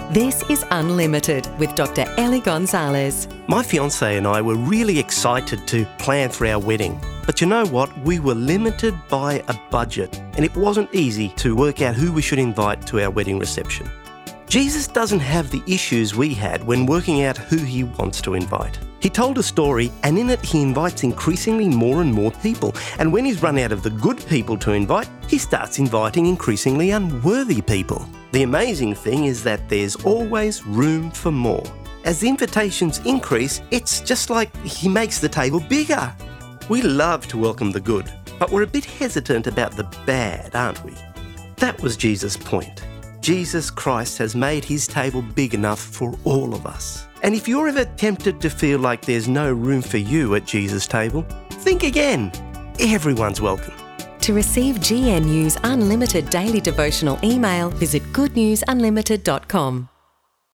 This is Unlimited with Dr. Ellie Gonzalez. My fiancée and I were really excited to plan for our wedding. But you know what? We were limited by a budget, and it wasn't easy to work out who we should invite to our wedding reception. Jesus doesn't have the issues we had when working out who he wants to invite. He told a story, and in it he invites increasingly more and more people. And when he's run out of the good people to invite, he starts inviting increasingly unworthy people. The amazing thing is that there's always room for more. As the invitations increase, it's just like he makes the table bigger. We love to welcome the good, but we're a bit hesitant about the bad, aren't we? That was Jesus' point. Jesus Christ has made his table big enough for all of us. And if you're ever tempted to feel like there's no room for you at Jesus' table, think again. Everyone's welcome. To receive GNU's Unlimited daily devotional email, visit goodnewsunlimited.com.